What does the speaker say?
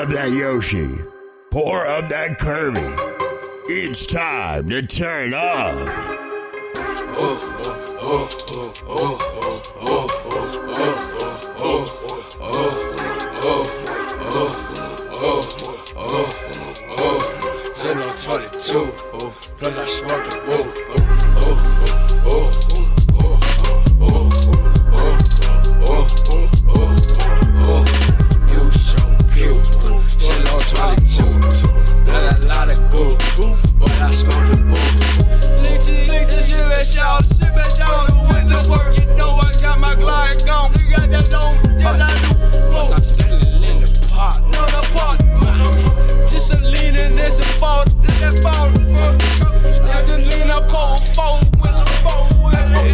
up that Yoshi. Pour up that Kirby. It's time to turn up. Oh.